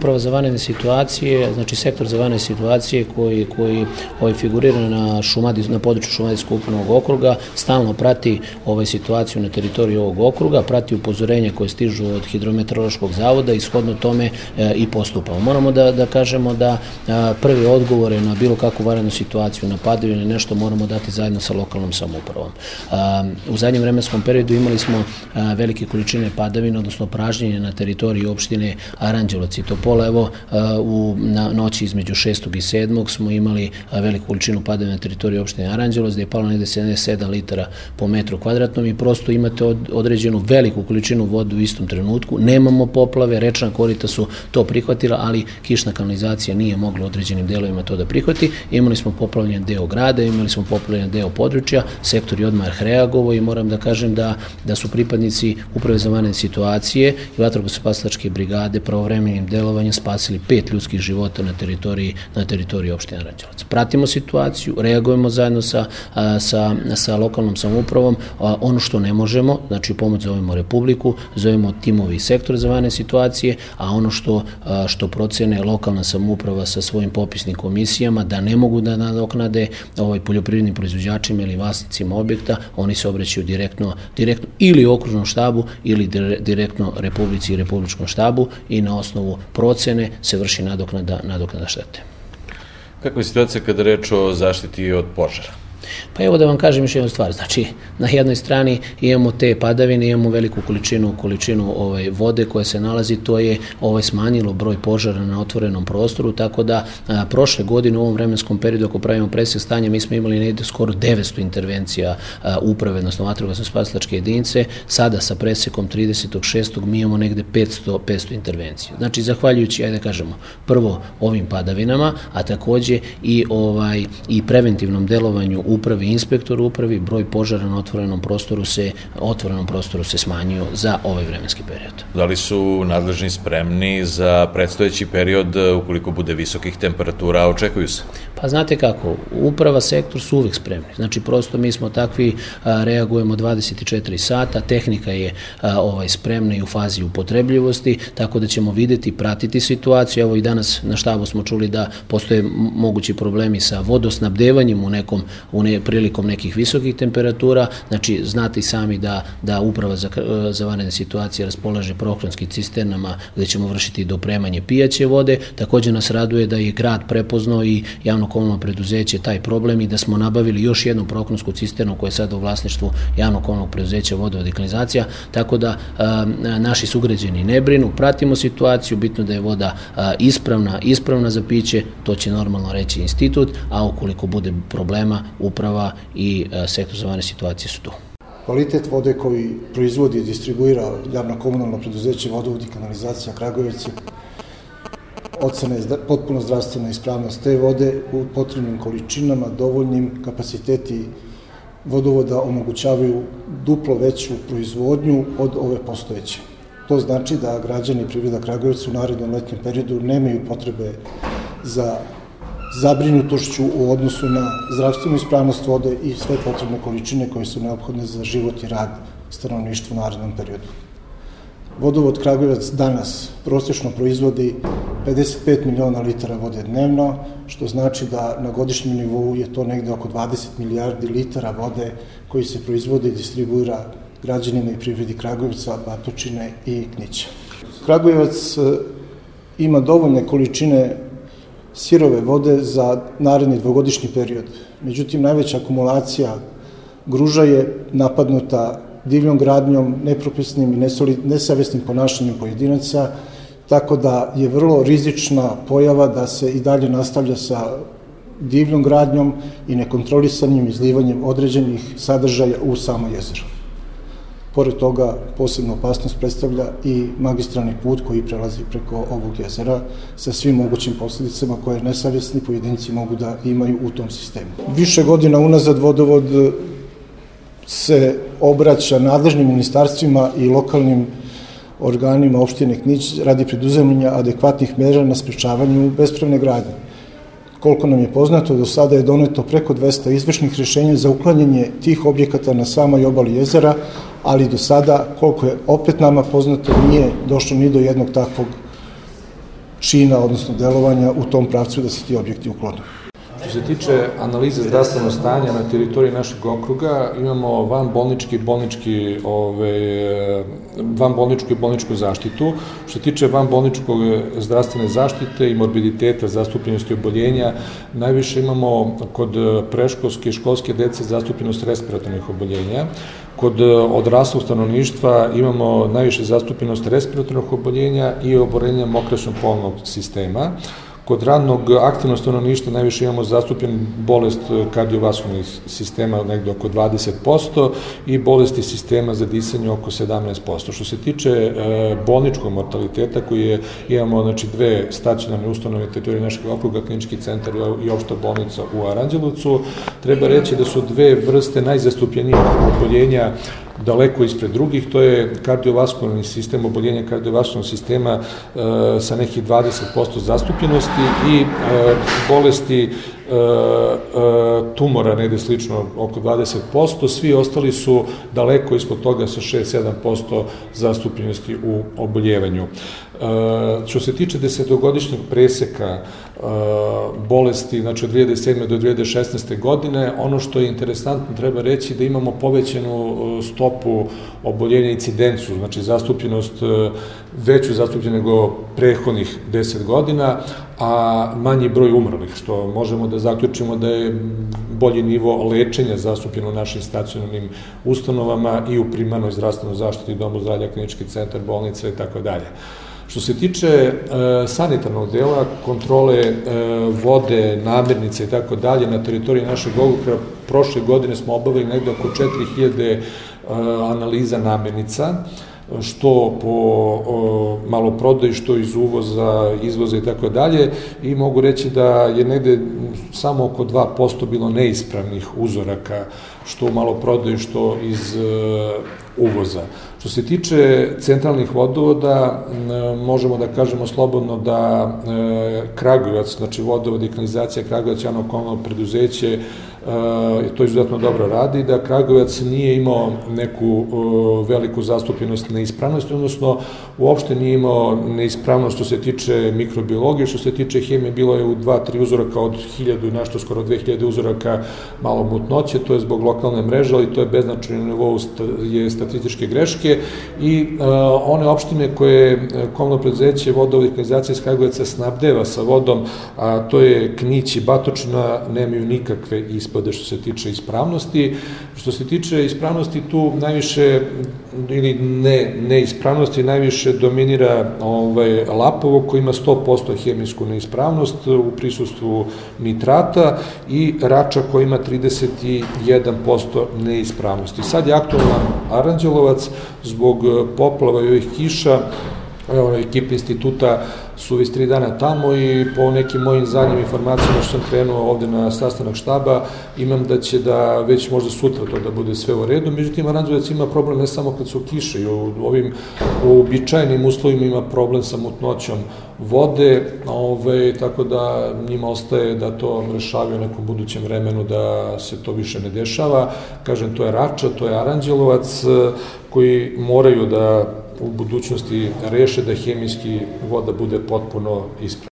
Uprava za vanredne situacije, znači sektor za vanredne situacije koji figurira na području Šumadijskog upravnog okruga, stalno prati situaciju na teritoriji ovog okruga, prati upozorenja koje stižu od Hidrometeorološkog zavoda i shodno tome i postupamo. Moramo da kažemo da prvi odgovore na bilo kakvu vanrednu situaciju, na padavine, nešto moramo dati zajedno sa lokalnom samoupravom. U zadnjem vremenskom periodu imali smo velike količine padavina, odnosno pražnjenja na teritoriji opštine Aranđelovac i Topola. Evo, na noći između 6. i 7. smo imali veliku količinu padavina na teritoriji opštine Aranđelovac, gde je palo negde 77 litara po metru kvadratnom i prosto imate određenu veliku količinu vode u istom trenutku. Nemamo poplave, rečna korita su to prihvatila, ali kišna kanalizacija nije mogla određenim delovima to da prihvati. Imali smo poplavljen deo grada, imali smo poplavljen deo područja, sektor je odmah reagovao i moram da kažem da su pripadnici Uprave za vanredne situacije i vatrogasno-spasilačke brigade pravovremenim delovanjem spasili 5 ljudskih života na teritoriji opštine Aranđelovac. Pratimo situaciju, reagujemo zajedno sa lokalnom samoupravom. Ono što ne možemo, znači pomoć zovemo Republiku, zovemo timovi sektora za vanredne situacije, a ono što procene lokalna samouprava sa svojim popisnim komisijama da ne mogu da nadoknade poljoprivrednim proizvođačima ili vlasnicima objekta, oni se obraćaju direktno ili okružnom štabu ili direktno Republici i Republičkom štabu i na osnovu procene se vrši nadoknada štete. Kakva je situacija kada je reč o zaštiti od požara? Pa evo da vam kažem još jednu stvar, znači na jednoj strani imamo te padavine, imamo veliku količinu vode koja se nalazi, to je smanjilo broj požara na otvorenom prostoru, tako da prošle godine u ovom vremenskom periodu, ako pravimo presek stanja, mi smo imali negde skoro 900 intervencija uprave, odnosno vatrogasno-spasilačke jedinice, sada sa presekom 30.6. mi imamo negde 500 intervencija. Znači, zahvaljujući, ajde kažemo, prvo ovim padavinama, a takođe i preventivnom delovanju upravi, inspektoru upravi, broj požara na otvorenom prostoru se smanjio za ovaj vremenski period. Da li su nadležni spremni za predstojeći period ukoliko bude visokih temperatura, očekuju se? Pa znate kako, uprava, sektor su uvek spremni. Znači prosto mi smo takvi, reagujemo 24 sata, tehnika je spremna i u fazi upotrebljivosti, tako da ćemo videti, pratiti situaciju. Evo i danas na štabu smo čuli da postoje mogući problemi sa vodosnabdevanjem prilikom nekih visokih temperatura. Znači znate i sami da uprava za vanredne situacije raspolaže prohronskim cisternama gde ćemo vršiti dopremanje pijaće vode. Takođe nas raduje da je grad prepoznao i javno-komunalno preduzeće taj problem i da smo nabavili još jednu prohronsku cisternu koja je sada u vlasništvu javno-komunalnog preduzeća Vodovod i kanalizacija, tako da naši sugrađani ne brinu, pratimo situaciju, bitno da je voda ispravna za piće, to će normalno reći institut, a ukoliko bude problema, uprava i sektor za vanredne situacije su tu. Kvalitet vode koji proizvodi i distribuira javno-komunalno preduzeće Vodovod i kanalizacija Kragujevac je ocena je potpuno zdravstvena ispravnost te vode u potrebnim količinama, dovoljnim kapaciteti vodovoda omogućavaju duplo veću proizvodnju od ove postojeće. To znači da građani i privreda Kragujevca u narednom letnjem periodu nemaju potrebe za zabrinutošću u odnosu na zdravstvenu ispravnost vode i sve potrebne količine koje su neophodne za život i rad stanovništva u narednom periodu. Vodovod Kragujevac danas prosječno proizvodi 55 miliona litara vode dnevno, što znači da na godišnjem nivou je to negde oko 20 milijardi litara vode koji se proizvode i distribuira građanima i privredi Kragujevca, Batočine i Knića. Kragujevac ima dovoljne količine sirove vode za naredni dvogodišnji period. Međutim, najveća akumulacija Gruža je napadnuta divljom gradnjom, nepropisnim i nesavesnim ponašanjem pojedinaca, tako da je vrlo rizična pojava da se i dalje nastavlja sa divljom gradnjom i nekontrolisanim izlivanjem određenih sadržaja u samo jezero. Pored toga, posebnu opasnost predstavlja i magistralni put koji prelazi preko ovog jezera sa svim mogućim posljedicama koje nesavjesni pojedinci mogu da imaju u tom sistemu. Više godina unazad vodovod se obraća nadležnim ministarstvima i lokalnim organima opštine Knić radi preduzimanja adekvatnih mera na sprečavanju bespravne gradnje. Koliko nam je poznato, do sada je doneto preko 200 izvršnih rješenja za uklanjanje tih objekata na samoj obali jezera, ali do sada, koliko je opet nama poznato, nije došlo ni do jednog takvog čina, odnosno delovanja u tom pravcu da se ti objekti uklone. Što se tiče analize zdravstvenog stanja na teritoriji našeg okruga, imamo vanbolničku i bolničku zaštitu. Što se tiče vanbolničkog zdravstvene zaštite i morbiditeta, zastupljenosti oboljenja, najviše imamo kod predškolske i školske dece zastupljenost respiratornih oboljenja. Kod odraslog stanovništva imamo najviše zastupljenost respiratornih oboljenja i oboljenja mokraćnog polnog sistema. Kod radnog aktivnog stanovništva najviše imamo zastupljen bolest kardiovaskularnih sistema negde oko 20% i bolesti sistema za disanje oko 17%. Što se tiče bolničkog mortaliteta koji imamo znači, dve stacionarne ustanove na teritoriji našeg okruga, klinički centar i opšta bolnica u Aranđelovcu, treba reći da su dve vrste najzastupljenijih oboljenja daleko ispred drugih, to je kardiovaskularni sistem, oboljenje kardiovaskularnog sistema sa nekih 20% zastupljenosti i bolesti tumora, negde slično oko 20%, svi ostali su daleko ispod toga sa 6-7% zastupljenosti u oboljevanju. Što se tiče 10-godišnjeg preseka bolesti, znači od 2007. do 2016. godine, ono što je interesantno treba reći da imamo povećanu stopu oboljenja incidencu, znači zastupljenost, veću zastupljenost nego prethodnih 10 godina, a manji broj umrlih, što možemo da zaključimo da je bolji nivo lečenja zastupljen u našim stacionarnim ustanovama i u primarnoj zdravstvenoj zaštiti, domu zdravlja, klinički centar, bolnice i tako dalje. Što se tiče sanitarnog dela, kontrole vode, namirnice i tako dalje, na teritoriji našeg okruga prošle godine smo obavili negde oko 4000 analiza namirnica, što po maloprodaji, što iz uvoza, izvoza i tako dalje, i mogu reći da je negde samo oko 2% bilo neispravnih uzoraka, što u maloprodaji, što iz uvoza. Što se tiče centralnih vodovoda, možemo da kažemo slobodno da Kragujevac, znači vodovod i kanalizacija Kragujevac, javno komunalno preduzeće, to izuzetno dobro radi, da Kragujevac nije imao neku veliku zastupljenost neispravnosti, odnosno uopšte nije imao neispravnost što se tiče mikrobiologije, što se tiče hemije, bilo je u 2-3 uzoraka od 1000 i nešto, skoro 2000 uzoraka malo mutnoće, to je zbog lokalne mreže, ali to je beznačajno nivou je statističke greške i one opštine koje komunalno preduzeće vodovod i kanalizacija iz Kragujevca snabdeva sa vodom, a to je Knić i Batočina, nemaju nikakve ispade što se tiče ispravnosti. Što se tiče ispravnosti, tu najviše, ili neispravnosti, najviše dominira Lapovo, koji ima 100% hemijsku neispravnost u prisustvu nitrata, i Rača koji ima 31% neispravnosti. Sad je aktualan Aranđelovac zbog poplava i ovih kiša. Ekipa instituta su već 3 dana tamo i po nekim mojim zadnjim informacijama što sam krenuo ovde na sastanak štaba, imam da će da već možda sutra to da bude sve u redu. Međutim, Aranđelovac ima problem ne samo kad su kiše, i u ovim uobičajenim uslovima ima problem sa mutnoćom vode, tako da njima ostaje da to rešavaju u nekom budućem vremenu, da se to više ne dešava. Kažem, to je Rača, to je Aranđelovac, koji moraju da u budućnosti reše da hemijski voda bude potpuno ispravna.